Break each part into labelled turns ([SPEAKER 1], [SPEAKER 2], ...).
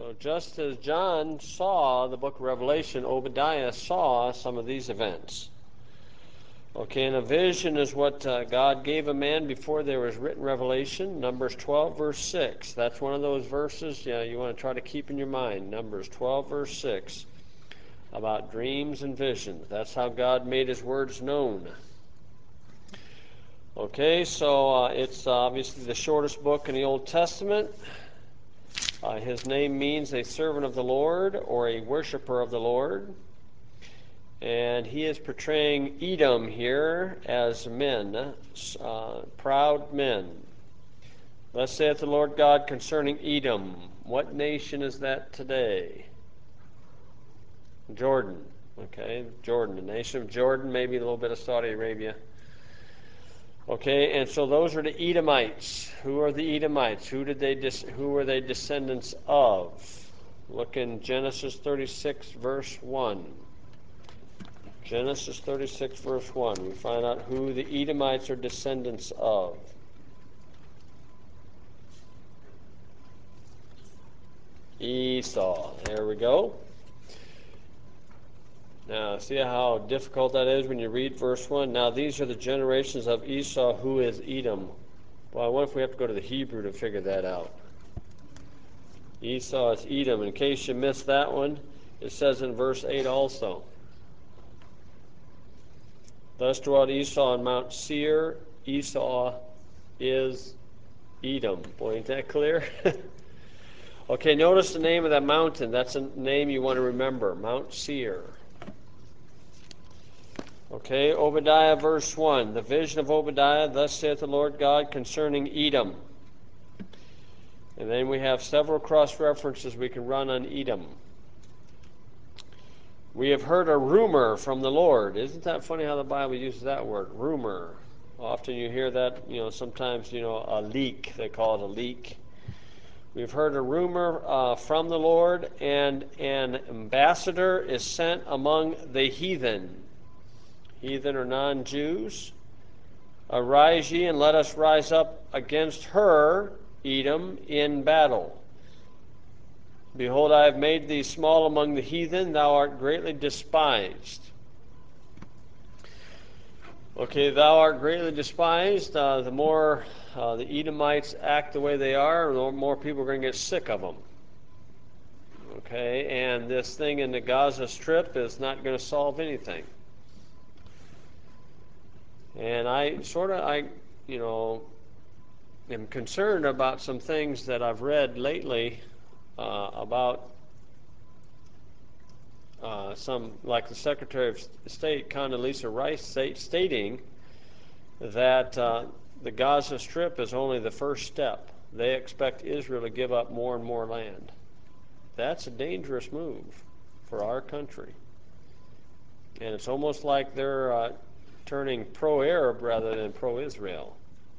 [SPEAKER 1] So just as John saw the book of Revelation, Obadiah saw some of these events. Okay, and a vision is what God gave a man before there was written Revelation. Numbers 12, verse 6. That's one of those verses you want to try to keep in your mind. Numbers 12, verse 6. About dreams and visions. That's how God made his words known. Okay, so it's obviously the shortest book in the Old Testament. His name means a servant of the Lord or a worshiper of the Lord. And he is portraying Edom here as men, proud men. Thus saith the Lord God concerning Edom. What nation is that today? Jordan. Okay, Jordan. The nation of Jordan, maybe a little bit of Saudi Arabia. Okay, and so those are the Edomites. Who are the Edomites? Who were they descendants of? Look in Genesis 36, verse 1. Genesis 36, verse 1. We find out who the Edomites are descendants of. Esau. There we go. Now, see how difficult that is when you read verse 1? Now, these are the generations of Esau, who is Edom. Well, I wonder if we have to go to the Hebrew to figure that out. Esau is Edom. In case you missed that one, it says in verse 8 also. Thus dwelt Esau on Mount Seir. Esau is Edom. Boy, ain't that clear? Okay, notice the name of that mountain. That's a name you want to remember, Mount Seir. Okay, Obadiah verse 1. The vision of Obadiah, thus saith the Lord God concerning Edom. And then we have several cross-references we can run on Edom. We have heard a rumor from the Lord. Isn't that funny how the Bible uses that word, rumor? Often you hear that, sometimes, a leak. They call it a leak. We've heard a rumor from the Lord, and an ambassador is sent among the heathen. Heathen or non-Jews. Arise ye, and let us rise up against her, Edom, in battle. Behold, I have made thee small among the heathen, thou art greatly despised. Okay, thou art greatly despised. The more the Edomites act the way they are, the more people are going to get sick of them. Okay, and this thing in the Gaza Strip is not going to solve anything. And I am concerned about some things that I've read lately about some, like the Secretary of State, Condoleezza Rice, stating that the Gaza Strip is only the first step. They expect Israel to give up more and more land. That's a dangerous move for our country. And it's almost like they're turning pro-Arab rather than pro-Israel.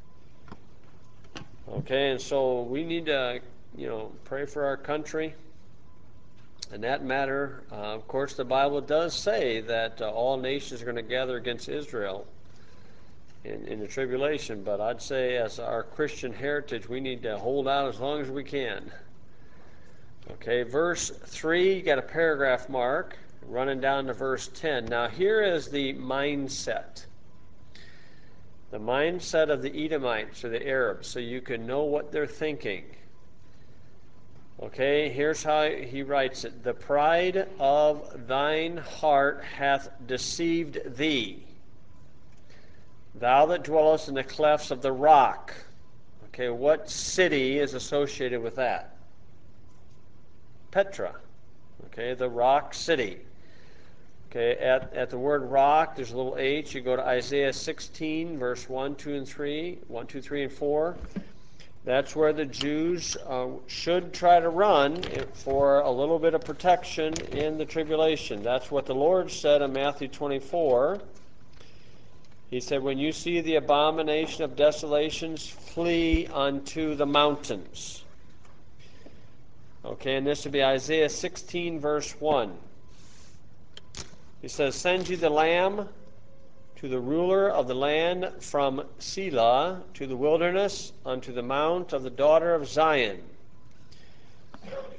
[SPEAKER 1] Okay, and so we need to, pray for our country. In that matter, of course, the Bible does say that all nations are going to gather against Israel in the tribulation, but I'd say as our Christian heritage, we need to hold out as long as we can. Okay, verse 3, you got a paragraph mark, running down to verse 10. Now here is the mindset. The mindset of the Edomites or the Arabs, so you can know what they're thinking. Okay, here's how he writes it. The pride of thine heart hath deceived thee, thou that dwellest in the clefts of the rock. Okay, what city is associated with that? Petra. Okay, the rock city. Okay, at the word rock, there's a little H. You go to Isaiah 16, verse 1, 2, and 3, 1, 2, 3, and 4. That's where the Jews should try to run for a little bit of protection in the tribulation. That's what the Lord said in Matthew 24. He said, when you see the abomination of desolations, flee unto the mountains. Okay, and this would be Isaiah 16, verse 1. He says, send ye the lamb to the ruler of the land from Selah to the wilderness unto the mount of the daughter of Zion.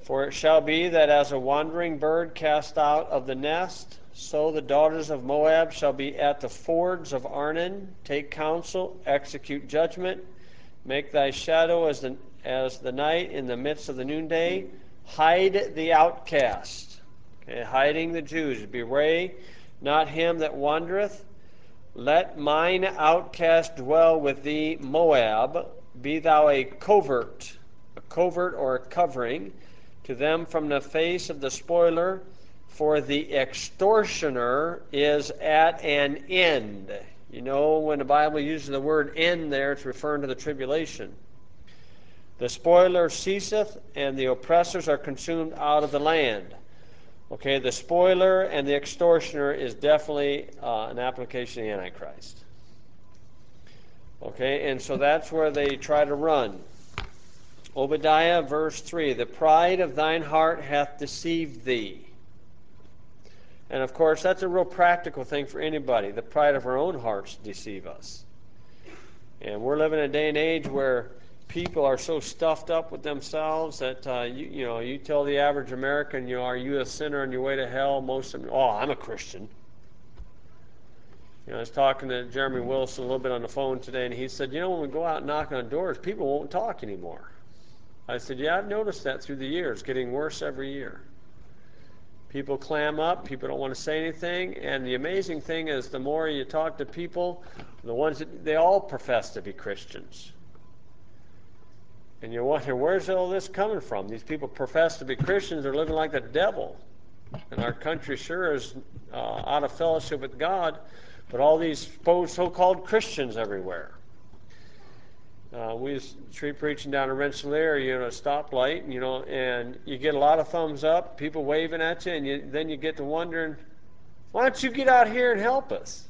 [SPEAKER 1] For it shall be that as a wandering bird cast out of the nest, so the daughters of Moab shall be at the fords of Arnon. Take counsel, execute judgment, make thy shadow as the night in the midst of the noonday. Hide the outcast. Okay, hiding the Jews. Bewray not him that wandereth. Let mine outcast dwell with thee, Moab. Be thou a covert or a covering to them from the face of the spoiler, for the extortioner is at an end. You know, when the Bible uses the word end there, it's referring to the tribulation. The spoiler ceaseth, and the oppressors are consumed out of the land. Okay, the spoiler and the extortioner is definitely an application of the Antichrist. Okay, and so that's where they try to run. Obadiah, verse 3, the pride of thine heart hath deceived thee. And of course, that's a real practical thing for anybody. The pride of our own hearts deceive us. And we're living in a day and age where people are so stuffed up with themselves that, you tell the average American, are you a sinner on your way to hell? Most of them, I'm a Christian. I was talking to Jeremy Wilson a little bit on the phone today, and he said, when we go out knocking on doors, people won't talk anymore. I said, yeah, I've noticed that through the years, getting worse every year. People clam up, people don't want to say anything, and the amazing thing is the more you talk to people, the ones that they all profess to be Christians. And you wonder, where's all this coming from? These people profess to be Christians, they're living like the devil. And our country sure is out of fellowship with God, but all these so-called Christians everywhere. We was street preaching down in Rensselaer, a stoplight, and you get a lot of thumbs up, people waving at you, and then you get to wondering, why don't you get out here and help us?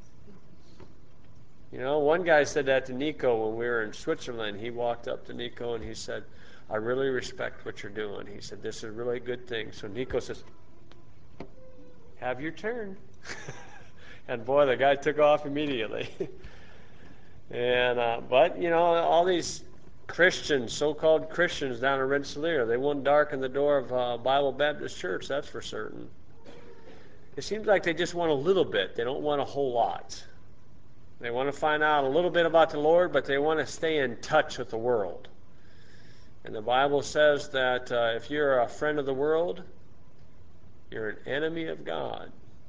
[SPEAKER 1] One guy said that to Nico when we were in Switzerland. He walked up to Nico and he said, I really respect what you're doing. He said, this is a really good thing. So Nico says, have your turn. And boy, the guy took off immediately. And but all these Christians, so-called Christians down in Rensselaer, they won't darken the door of Bible Baptist Church, that's for certain. It seems like they just want a little bit. They don't want a whole lot. They want to find out a little bit about the Lord, but they want to stay in touch with the world. And the Bible says that if you're a friend of the world, you're an enemy of God.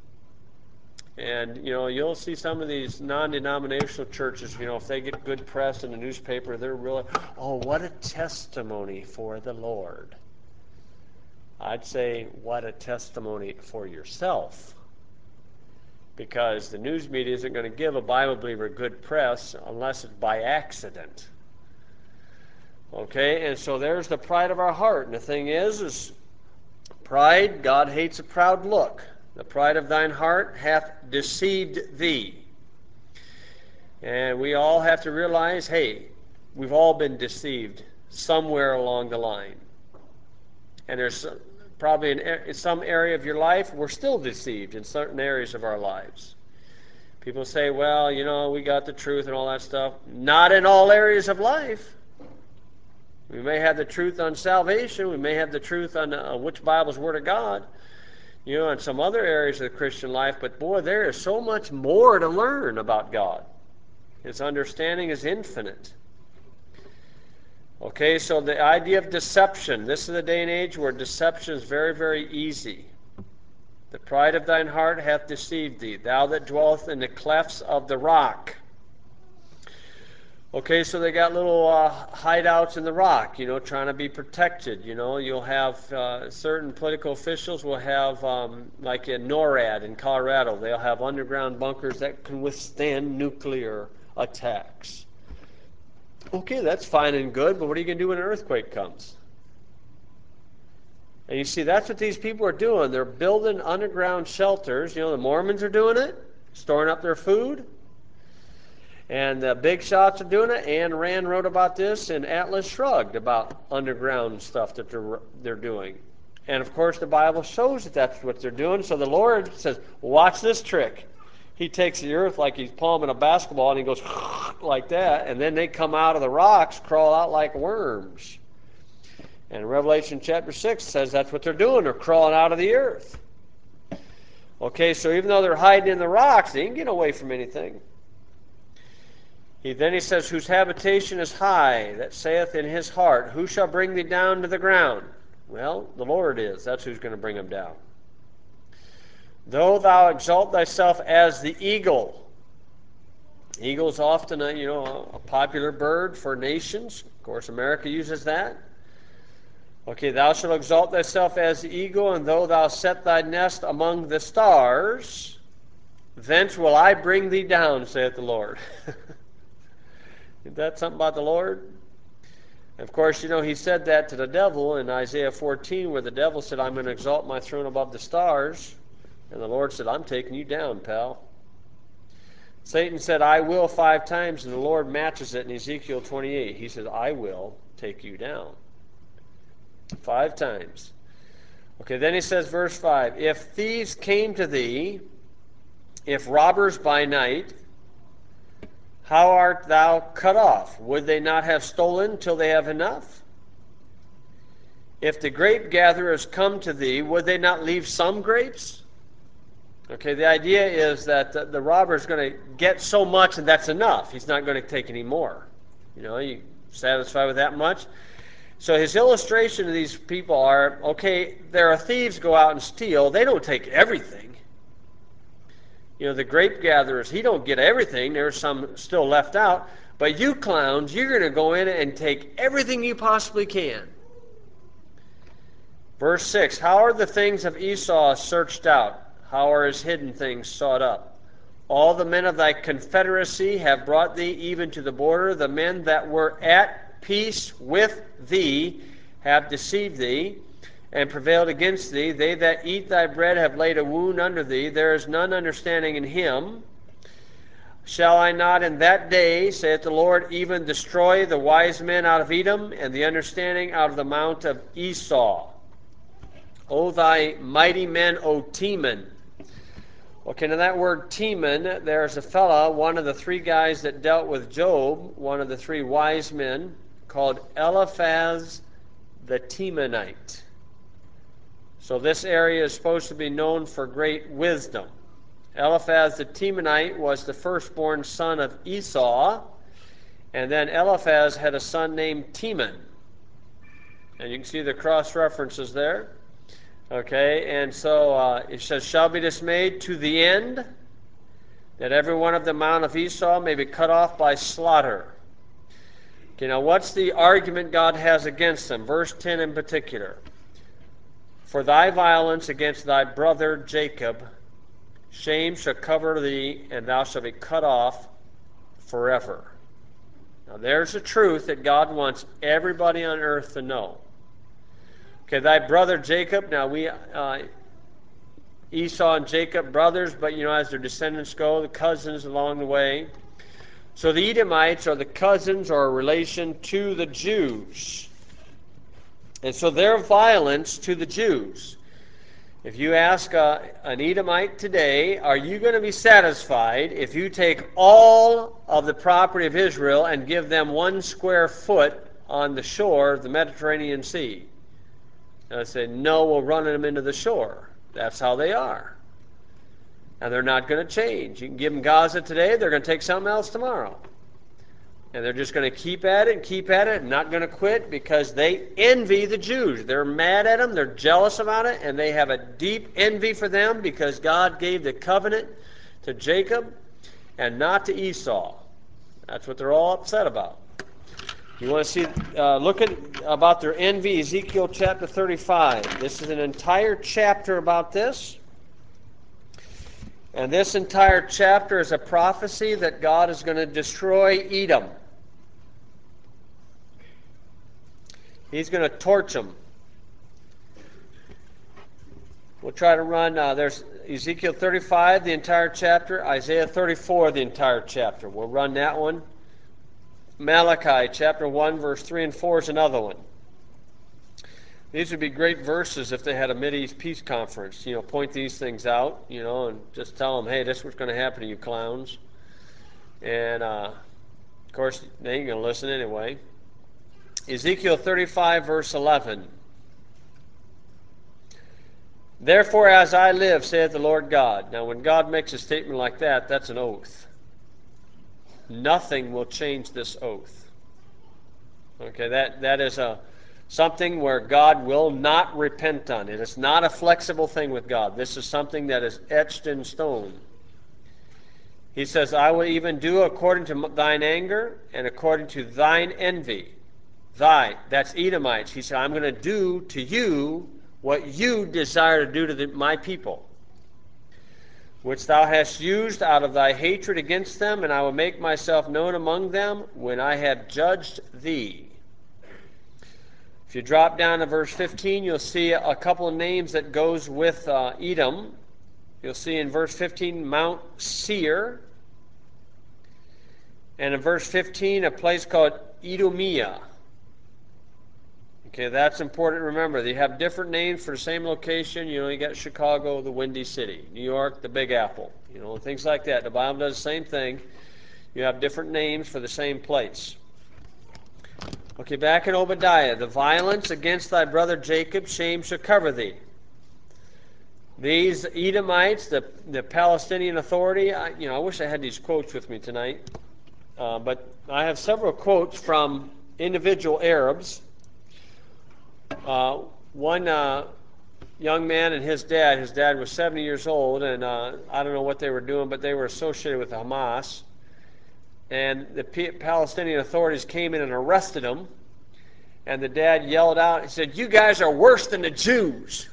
[SPEAKER 1] And, you'll see some of these non-denominational churches, if they get good press in the newspaper, they're really, what a testimony for the Lord. I'd say, what a testimony for yourself. Because the news media isn't going to give a Bible believer good press unless it's by accident. Okay, and so there's the pride of our heart. And the thing is pride, God hates a proud look. The pride of thine heart hath deceived thee. And we all have to realize, hey, we've all been deceived somewhere along the line. And there's probably in some area of your life, we're still deceived in certain areas of our lives. People say, well, we got the truth and all that stuff. Not in all areas of life. We may have the truth on salvation. We may have the truth on which Bible's Word of God. In some other areas of the Christian life, but boy, there is so much more to learn about God. His understanding is infinite. Okay, so the idea of deception. This is a day and age where deception is very, very easy. The pride of thine heart hath deceived thee, thou that dwellest in the clefts of the rock. Okay, so they got little hideouts in the rock, trying to be protected. You'll have certain political officials will have, like in NORAD in Colorado, they'll have underground bunkers that can withstand nuclear attacks. Okay, that's fine and good, but what are you going to do when an earthquake comes? And you see, that's what these people are doing. They're building underground shelters. The Mormons are doing it, storing up their food. And the big shots are doing it. Ayn Rand wrote about this in Atlas Shrugged about underground stuff that they're doing. And of course the Bible shows that that's what they're doing. So the Lord says, watch this trick. He takes the earth like he's palming a basketball and he goes like that. And then they come out of the rocks, crawl out like worms. And Revelation chapter 6 says that's what they're doing. They're crawling out of the earth. Okay, so even though they're hiding in the rocks, they ain't getting away from anything. Then he says, whose habitation is high, that saith in his heart, who shall bring thee down to the ground? Well, the Lord is. That's who's going to bring them down. Though thou exalt thyself as the eagle. Eagle is often a popular bird for nations. Of course, America uses that. Okay, thou shalt exalt thyself as the eagle, and though thou set thy nest among the stars, thence will I bring thee down, saith the Lord. Isn't that something about the Lord? And of course, he said that to the devil in Isaiah 14, where the devil said, I'm going to exalt my throne above the stars. And the Lord said, I'm taking you down, pal. Satan said, I will 5 times, and the Lord matches it in Ezekiel 28. He said, I will take you down. 5 times. Okay, then he says, verse 5, if thieves came to thee, if robbers by night, how art thou cut off? Would they not have stolen till they have enough? If the grape gatherers come to thee, would they not leave some grapes? Okay, the idea is that the robber is going to get so much and that's enough. He's not going to take any more. You satisfied with that much? So his illustration of these people are, okay, there are thieves go out and steal. They don't take everything. The grape gatherers, he don't get everything. There's some still left out. But you clowns, you're going to go in and take everything you possibly can. Verse 6, how are the things of Esau searched out? How are his hidden things sought up? All the men of thy confederacy have brought thee even to the border. The men that were at peace with thee have deceived thee and prevailed against thee. They that eat thy bread have laid a wound under thee. There is none understanding in him. Shall I not in that day, saith the Lord, even destroy the wise men out of Edom and the understanding out of the mount of Esau? O thy mighty men, O Teman. Okay, now that word Teman, there's a fella, one of the 3 guys that dealt with Job, one of the 3 wise men, called Eliphaz the Temanite. So this area is supposed to be known for great wisdom. Eliphaz the Temanite was the firstborn son of Esau, and then Eliphaz had a son named Teman. And you can see the cross references there. Okay, and so it says, shall be dismayed to the end, that every one of the mount of Esau may be cut off by slaughter. Okay, now what's the argument God has against them? Verse 10 in particular. For thy violence against thy brother Jacob, shame shall cover thee, and thou shalt be cut off forever. Now there's the truth that God wants everybody on earth to know. Okay, thy brother Jacob, now Esau and Jacob, brothers, but as their descendants go, the cousins along the way. So the Edomites are the cousins or a relation to the Jews. And so their violence to the Jews. If you ask an Edomite today, are you going to be satisfied if you take all of the property of Israel and give them 1 square foot on the shore of the Mediterranean Sea? And I say, no, we're running them into the shore. That's how they are. And they're not going to change. You can give them Gaza today, they're going to take something else tomorrow. And they're just going to keep at it, and not going to quit because they envy the Jews. They're mad at them, they're jealous about it, and they have a deep envy for them because God gave the covenant to Jacob and not to Esau. That's what they're all upset about. You want to see, look at about their envy, Ezekiel chapter 35. This is an entire chapter about this. And this entire chapter is a prophecy that God is going to destroy Edom. He's going to torch them. We'll try to run, there's Ezekiel 35, the entire chapter, Isaiah 34, the entire chapter. We'll run that one. Malachi chapter 1, verse 3 and 4 is another one. These would be great verses if they had a Mideast peace conference. Point these things out, and just tell them, hey, this is what's going to happen to you clowns. And, of course, they ain't going to listen anyway. Ezekiel 35, verse 11. Therefore, as I live, saith the Lord God. Now, when God makes a statement like that, that's an oath. Nothing will change this oath. Okay, that is something where God will not repent on. It is not a flexible thing with God. This is something that is etched in stone. He says, I will even do according to thine anger and according to thine envy. That's Edomites. He said, I'm going to do to you what you desire to do to my people, which thou hast used out of thy hatred against them, and I will make myself known among them when I have judged thee. If you drop down to verse 15, you'll see a couple of names that goes with Edom. You'll see in verse 15 Mount Seir, and in verse 15 a place called Edomia. Okay, that's important to remember. They have different names for the same location. You got Chicago, the Windy City. New York, the Big Apple. Things like that. The Bible does the same thing. You have different names for the same place. Okay, back in Obadiah. The violence against thy brother Jacob, shame shall cover thee. These Edomites, the Palestinian Authority, I wish I had these quotes with me tonight. But I have several quotes from individual Arabs. One young man and his dad was 70 years old, and I don't know what they were doing, but they were associated with Hamas. And the Palestinian authorities came in and arrested him, and the dad yelled out, he said, "You guys are worse than the Jews."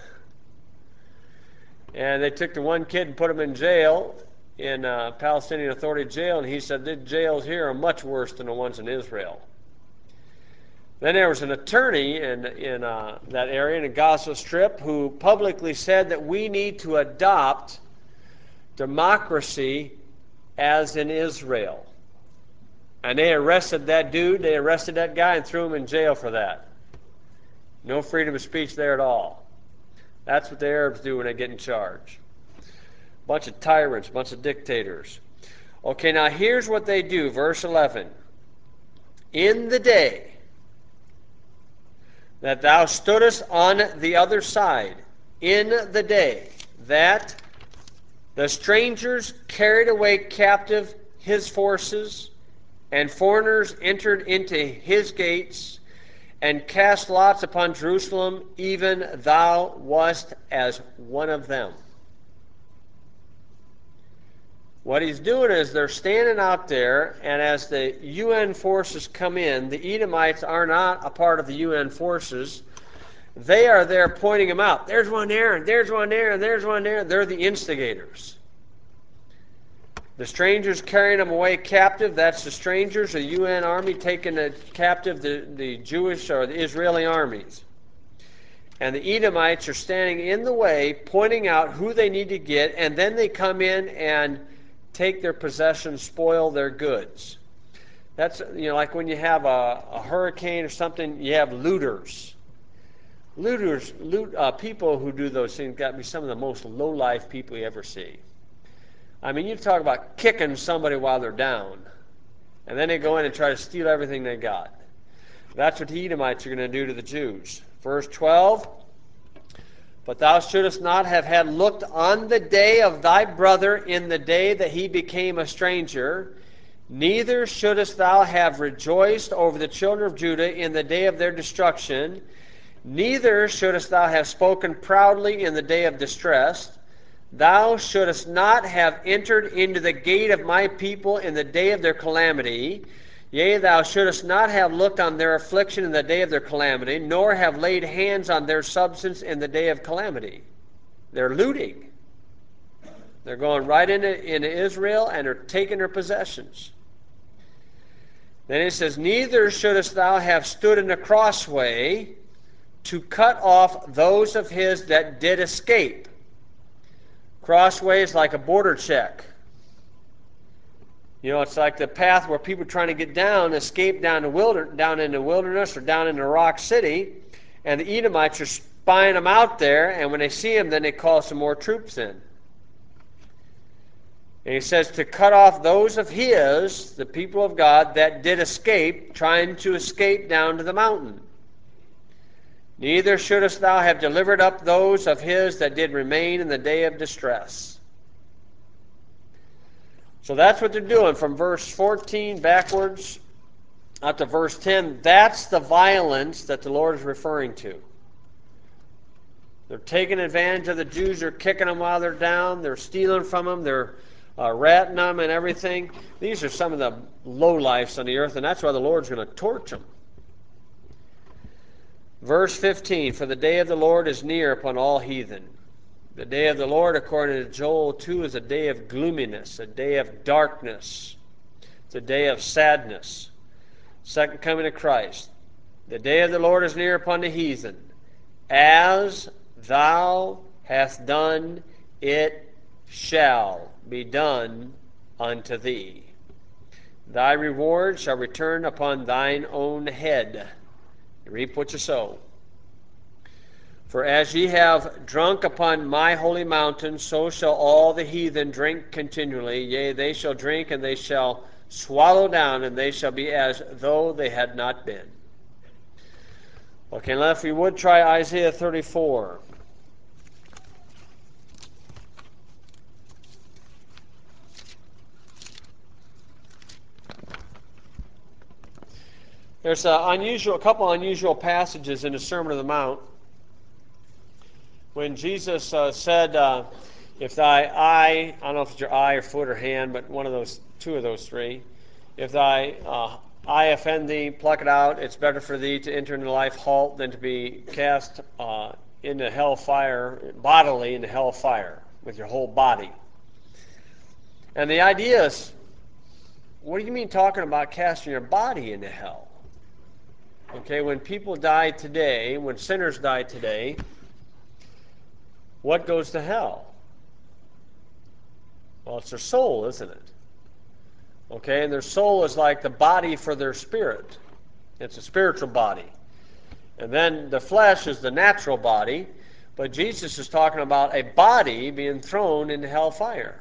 [SPEAKER 1] And they took the one kid and put him in jail, in Palestinian Authority jail, and he said, the jails here are much worse than the ones in Israel. Then there was an attorney in that area, in the Gaza Strip, who publicly said that we need to adopt democracy as in Israel. And they arrested that dude, they arrested that guy and threw him in jail for that. No freedom of speech there at all. That's what the Arabs do when they get in charge. Bunch of tyrants, bunch of dictators. Okay, now here's what they do, verse 11. In the day that thou stoodest on the other side, in the day that the strangers carried away captive his forces, and foreigners entered into his gates, and cast lots upon Jerusalem, even thou wast as one of them. What he's doing is they're standing out there, and as the UN forces come in, the Edomites are not a part of the UN forces. They are there pointing them out. There's one there, and there's one there, and there's one there. They're the instigators. The strangers carrying them away captive, that's the strangers, the UN army taking captive the Jewish or the Israeli armies. And the Edomites are standing in the way, pointing out who they need to get, and then they come in and take their possessions, spoil their goods. That's, like when you have a hurricane or something, you have looters. People who do those things got to be some of the most low-life people you ever see. I mean, you talk about kicking somebody while they're down, and then they go in and try to steal everything they got. That's what the Edomites are going to do to the Jews. Verse 12, but thou shouldest not have had looked on the day of thy brother in the day that he became a stranger, neither shouldest thou have rejoiced over the children of Judah in the day of their destruction, neither shouldest thou have spoken proudly in the day of distress. Thou shouldest not have entered into the gate of my people in the day of their calamity. Yea, thou shouldest not have looked on their affliction in the day of their calamity, nor have laid hands on their substance in the day of calamity. They're looting. They're going right into Israel, and they're taking their possessions. Then it says, neither shouldest thou have stood in the crossway to cut off those of his that did escape. Crossway is like a border check. It's like the path where people trying to get down, escape down in the wilderness or down in the rock city, and the Edomites are spying them out there, and when they see them, then they call some more troops in. And he says to cut off those of his, the people of God, that did escape, trying to escape down to the mountain. Neither shouldest thou have delivered up those of his that did remain in the day of distress. So that's what they're doing from verse 14 backwards up to verse 10. That's the violence that the Lord is referring to. They're taking advantage of the Jews. They're kicking them while they're down. They're stealing from them. They're ratting them and everything. These are some of the lowlifes on the earth, and that's why the Lord's going to torch them. Verse 15, for the day of the Lord is near upon all heathen. The day of the Lord, according to Joel 2, is a day of gloominess, a day of darkness. It's a day of sadness. Second coming of Christ. The day of the Lord is near upon the heathen. As thou hast done, it shall be done unto thee. Thy reward shall return upon thine own head. You reap what you sow. For as ye have drunk upon my holy mountain, so shall all the heathen drink continually. Yea, they shall drink, and they shall swallow down, and they shall be as though they had not been. Okay, now if we would try Isaiah 34. There's a couple unusual passages in the Sermon on the Mount. When Jesus said, if thy eye, I don't know if it's your eye or foot or hand, but one of those, two of those three, if thy eye offend thee, pluck it out. It's better for thee to enter into life halt than to be cast into hell fire, bodily into hell fire with your whole body. And the idea is, what do you mean talking about casting your body into hell? Okay, when people die today, when sinners die today, what goes to hell? Well, it's their soul, isn't it? Okay, and their soul is like the body for their spirit. It's a spiritual body. And then the flesh is the natural body, but Jesus is talking about a body being thrown into hellfire.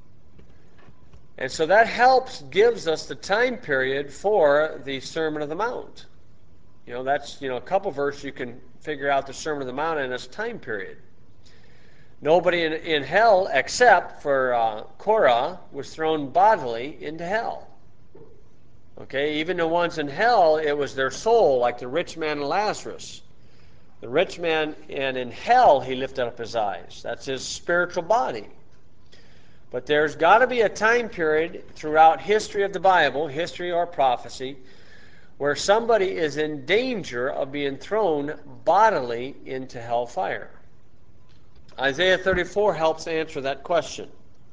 [SPEAKER 1] And so that gives us the time period for the Sermon on the Mount. That's, a couple verses you can figure out the Sermon on the Mount in its time period. Nobody in hell except for Korah was thrown bodily into hell. Okay, even the ones in hell, it was their soul, like the rich man and Lazarus. The rich man, and in hell he lifted up his eyes. That's his spiritual body. But there's got to be a time period throughout history of the Bible, history or prophecy, where somebody is in danger of being thrown bodily into hellfire. Isaiah 34 helps answer that question.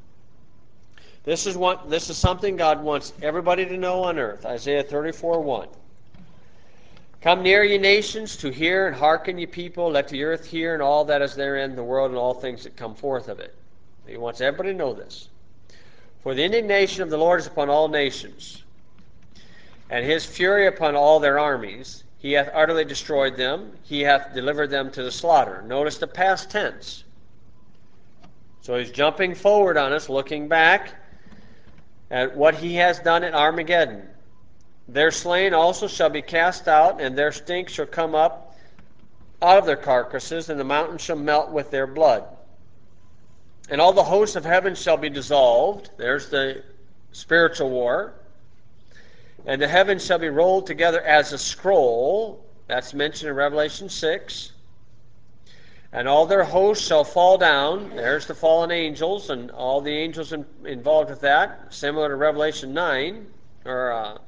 [SPEAKER 1] This is something God wants everybody to know on earth. Isaiah 34:1. Come near, ye nations, to hear, and hearken, ye people. Let the earth hear, and all that is therein, the world, and all things that come forth of it. He wants everybody to know this. For the indignation of the Lord is upon all nations, and his fury upon all their armies. He hath utterly destroyed them. He hath delivered them to the slaughter. Notice the past tense. So he's jumping forward on us, looking back at what he has done at Armageddon. Their slain also shall be cast out, and their stink shall come up out of their carcasses, and the mountains shall melt with their blood. And all the hosts of heaven shall be dissolved. There's the spiritual war. And the heavens shall be rolled together as a scroll. That's mentioned in Revelation 6. And all their hosts shall fall down. There's the fallen angels and all the angels involved with that. Similar to Revelation 9. About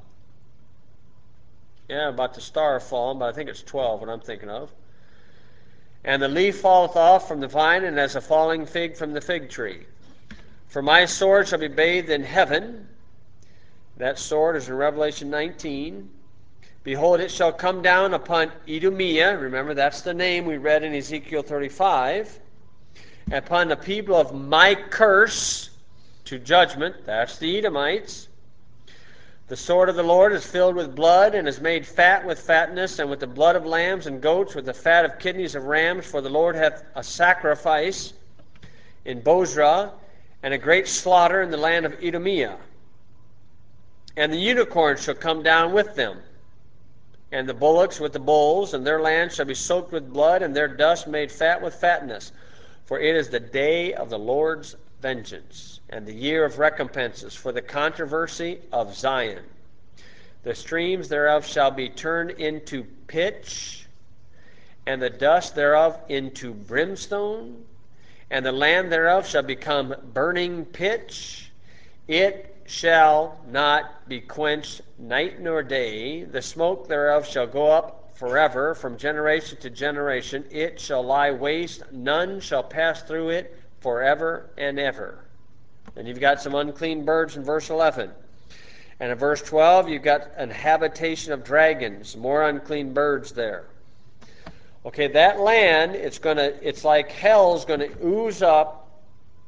[SPEAKER 1] the star falling, but I think it's 12 what I'm thinking of. And the leaf falleth off from the vine, and as a falling fig from the fig tree. For my sword shall be bathed in heaven. That sword is in Revelation 19. Behold, it shall come down upon Idumea. Remember, that's the name we read in Ezekiel 35. Upon the people of my curse to judgment. That's the Edomites. The sword of the Lord is filled with blood, and is made fat with fatness, and with the blood of lambs and goats, with the fat of kidneys of rams. For the Lord hath a sacrifice in Bozrah, and a great slaughter in the land of Edomia. And the unicorns shall come down with them, and the bullocks with the bulls, and their land shall be soaked with blood, and their dust made fat with fatness. For it is the day of the Lord's vengeance, and the year of recompenses for the controversy of Zion. The streams thereof shall be turned into pitch, and the dust thereof into brimstone, and the land thereof shall become burning pitch. It shall not be quenched night nor day. The smoke thereof shall go up forever, from generation to generation. It shall lie waste. None shall pass through it forever and ever. And you've got some unclean birds in verse 11. And in verse 12, you've got an habitation of dragons, more unclean birds there. Okay, that land, it's like hell's going to ooze up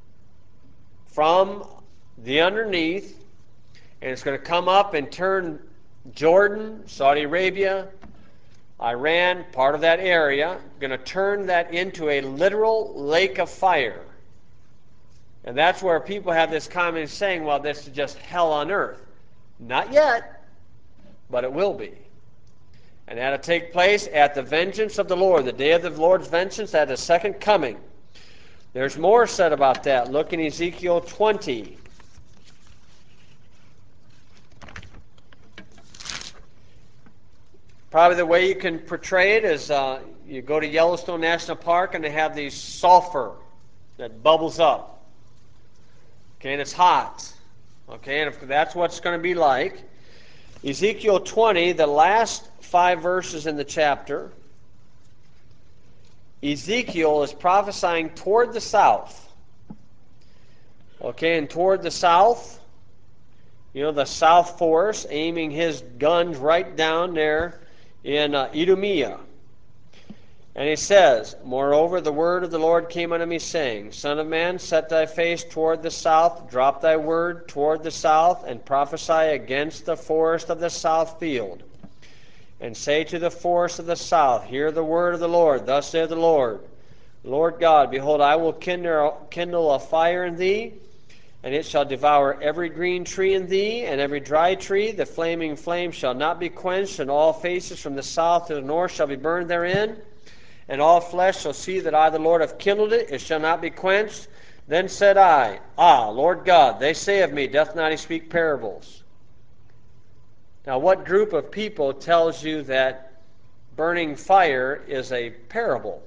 [SPEAKER 1] from the underneath, and it's going to come up and turn Jordan, Saudi Arabia, Iran, part of that area, going to turn that into a literal lake of fire. And that's where people have this common saying, well, this is just hell on earth. Not yet, but it will be. And that'll take place at the vengeance of the Lord, the day of the Lord's vengeance, at His second coming. There's more said about that. Look in Ezekiel 20. Probably the way you can portray it is you go to Yellowstone National Park and they have these sulfur that bubbles up. Okay, and it's hot. Okay, and if that's what it's going to be like. Ezekiel 20, the last 5 verses in the chapter, Ezekiel is prophesying toward the south. Okay, and toward the south, the south force, aiming his guns right down there in Idumea. And he says, Moreover, the word of the Lord came unto me, saying, Son of man, set thy face toward the south, drop thy word toward the south, and prophesy against the forest of the south field. And say to the forest of the south, Hear the word of the Lord. Thus saith the Lord God, Behold, I will kindle a fire in thee, and it shall devour every green tree in thee, and every dry tree. The flaming flame shall not be quenched, and all faces from the south to the north shall be burned therein. And all flesh shall see that I, the Lord, have kindled it. It shall not be quenched. Then said I, Lord God, they say of me, doth not he speak parables? Now, what group of people tells you that burning fire is a parable?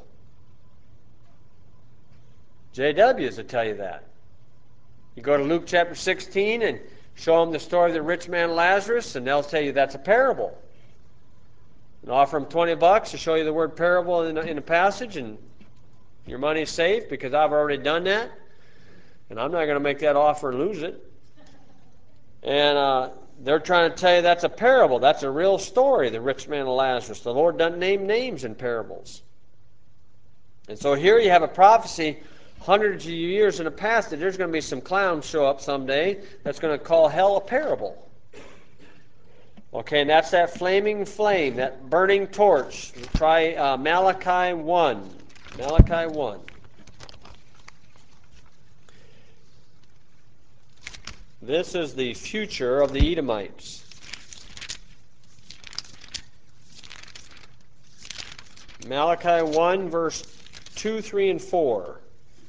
[SPEAKER 1] JWs will tell you that. You go to Luke chapter 16 and show them the story of the rich man Lazarus, and they'll tell you that's a parable. And offer them $20 to show you the word parable in the passage, and your money's safe because I've already done that. And I'm not going to make that offer and lose it. And they're trying to tell you that's a parable. That's a real story, the rich man and Lazarus. The Lord doesn't name names in parables. And so here you have a prophecy hundreds of years in the past that there's going to be some clowns show up someday that's going to call hell a parable. Okay, and that's that flaming flame, that burning torch. Try Malachi 1. Malachi 1. This is the future of the Edomites. Malachi 1, verse 2, 3, and 4.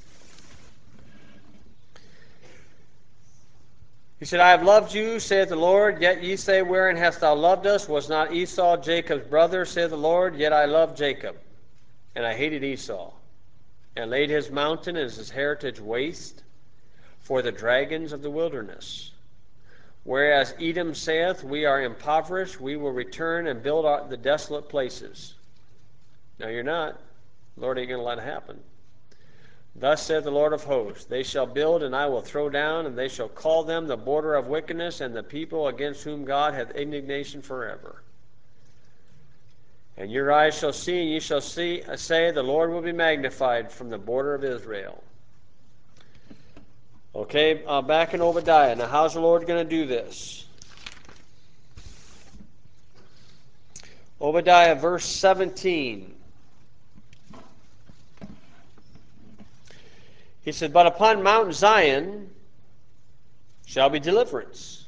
[SPEAKER 1] He said, I have loved you, saith the Lord, yet ye say, Wherein hast thou loved us? Was not Esau Jacob's brother, saith the Lord? Yet I loved Jacob, and I hated Esau, and laid his mountain and his heritage waste for the dragons of the wilderness. Whereas Edom saith, We are impoverished, we will return and build the desolate places. Now you're not. The Lord ain't going to let it happen. Thus saith the Lord of hosts, They shall build, and I will throw down, and they shall call them the border of wickedness, and the people against whom God hath indignation forever. And your eyes shall see, and ye shall say, The Lord will be magnified from the border of Israel. Okay, back in Obadiah. Now, how's the Lord going to do this? Obadiah, verse 17. He said, but upon Mount Zion shall be deliverance.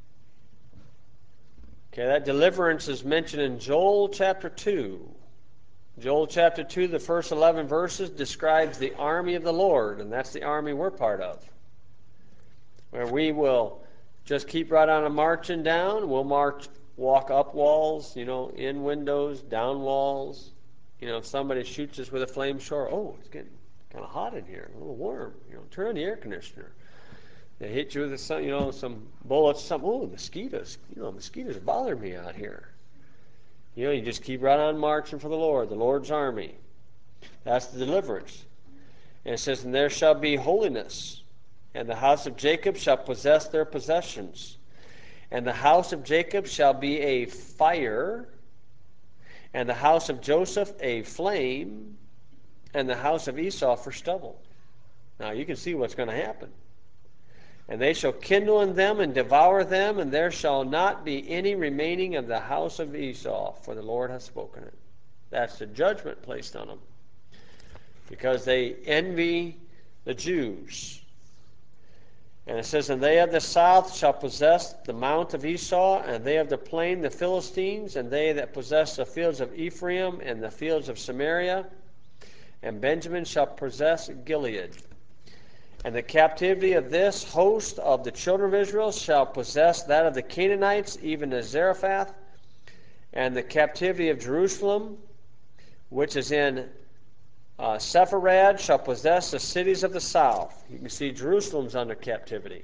[SPEAKER 1] Okay, that deliverance is mentioned in Joel chapter 2. Joel chapter 2, the first 11 verses, describes the army of the Lord, and that's the army we're part of. Where we will just keep right on marching down. We'll walk up walls, in windows, down walls. If somebody shoots us with a flame shore, oh, it's getting kind of hot in here, a little warm. Turn on the air conditioner. They hit you with some bullets, something. Oh, mosquitoes. Mosquitoes bother me out here. You just keep right on marching for the Lord's army. That's the deliverance. And it says, and there shall be holiness, and the house of Jacob shall possess their possessions. And the house of Jacob shall be a fire, and the house of Joseph a flame, and the house of Esau for stubble. Now you can see what's going to happen. And they shall kindle in them and devour them, and there shall not be any remaining of the house of Esau, for the Lord hath spoken it. That's the judgment placed on them, because they envy the Jews. And it says, and they of the south shall possess the mount of Esau, and they of the plain the Philistines, and they that possess the fields of Ephraim and the fields of Samaria, and Benjamin shall possess Gilead. And the captivity of this host of the children of Israel shall possess that of the Canaanites, even as Zarephath, and the captivity of Jerusalem, which is in Sepharad, shall possess the cities of the south. You can see Jerusalem's under captivity.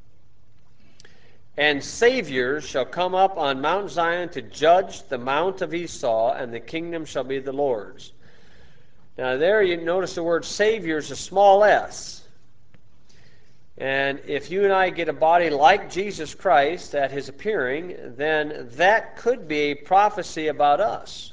[SPEAKER 1] And saviors shall come up on Mount Zion to judge the mount of Esau, and the kingdom shall be the Lord's. Now there you notice the word saviors, a small s. And if you and I get a body like Jesus Christ at his appearing, then that could be a prophecy about us.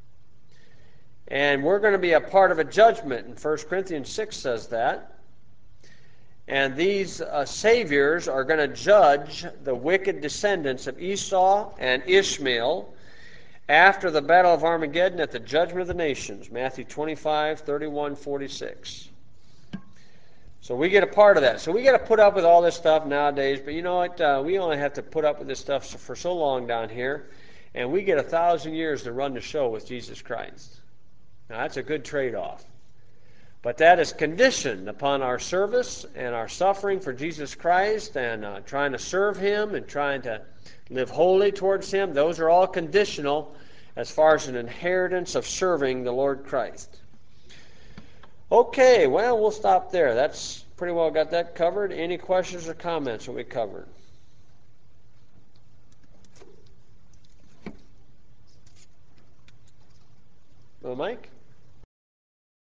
[SPEAKER 1] And we're going to be a part of a judgment, and 1 Corinthians 6 says that. And these saviors are going to judge the wicked descendants of Esau and Ishmael after the battle of Armageddon at the judgment of the nations, Matthew 25, 31, 46. So we get a part of that. So we got to put up with all this stuff nowadays. But you know what? We only have to put up with this stuff for so long down here. And we get 1,000 years to run the show with Jesus Christ. Now that's a good trade-off. But that is conditioned upon our service and our suffering for Jesus Christ and trying to serve him and trying to live holy towards him. Those are all conditional as far as an inheritance of serving the Lord Christ. Okay, well, we'll stop there. That's pretty well got that covered. Any questions or comments that we covered? Well, Mike?